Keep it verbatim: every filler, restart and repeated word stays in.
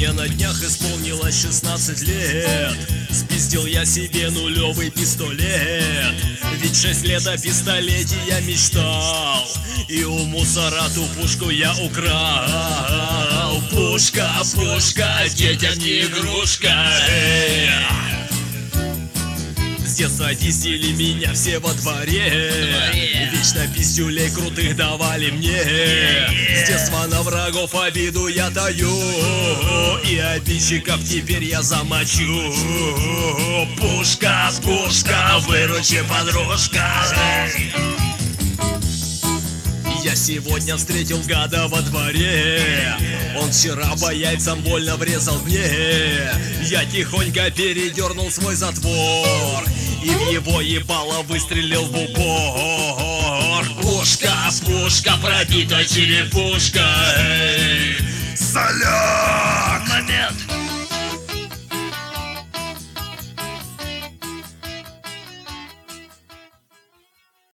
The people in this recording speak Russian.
Мне на днях исполнилось шестнадцать лет. Спиздил я себе нулевый пистолет. Ведь шесть лет о пистолете я мечтал, и у мусора ту пушку я украл. Пушка, пушка, детям не игрушка. С детства дистили меня все во дворе. Вечно пиздюлей крутых давали мне. С детства на врагов обиду я даю, и обидчиков теперь я замочу. Пушка, пушка, выручи, подружка. Я сегодня встретил гада во дворе. Он вчера по яйцам больно врезал мне. Я тихонько передернул свой затвор и в его ебало выстрелил в упор. Пушка, пушка, пробита черепушка. Салют!